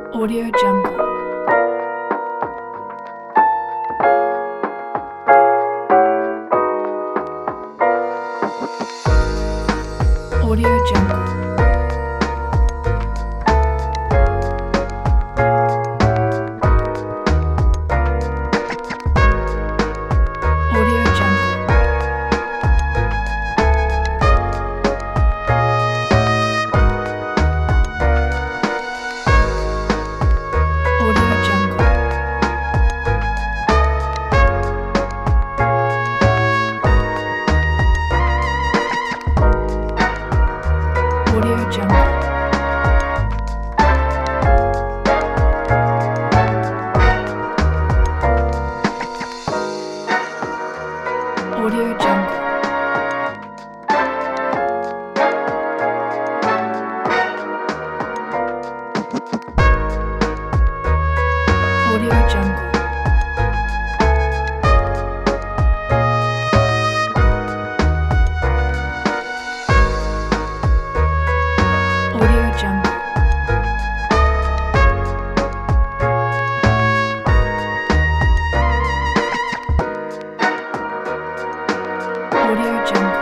Audio Jungle. Audio Jungle. Audio Jungle. Audio Jungle. Audio Jungle. Audio Jungle. Audio Jungle. Audio Jungle. Audio Jungle.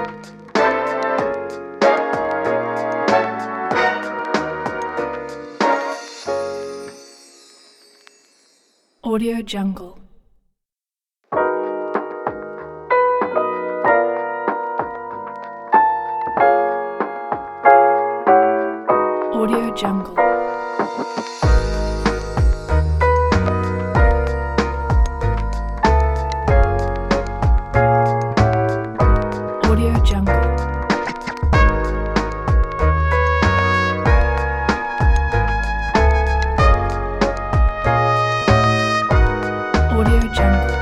Audio Jungle. Audio Jungle. Audio Jungle. Audio Jungle.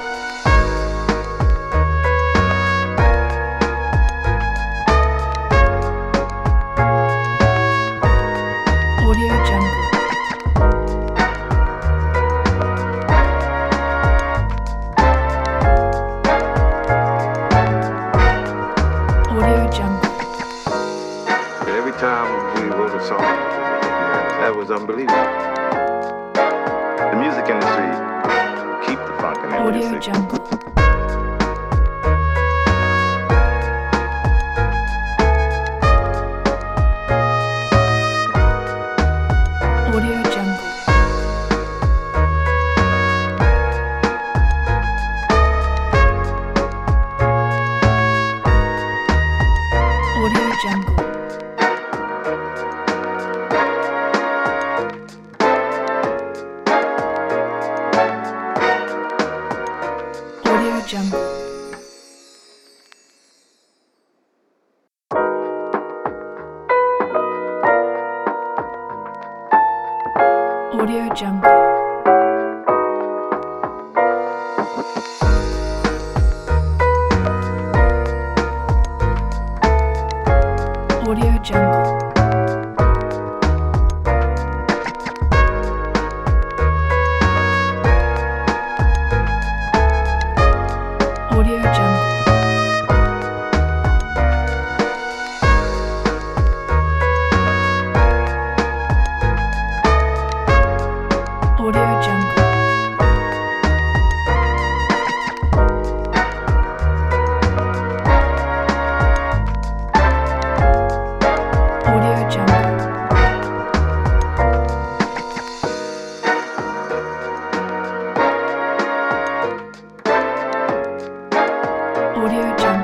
Audio Jungle. Audio Jungle. Every time we wrote a song, that was unbelievable. The music industry keep the funk in their Audio music. Jungle. Audio Jungle. Audio Jungle. Audio Jungle. Audio Jungle. Audio Jungle. Audio Jungle. Audio Jungle. Audio Jungle. Audio Jungle.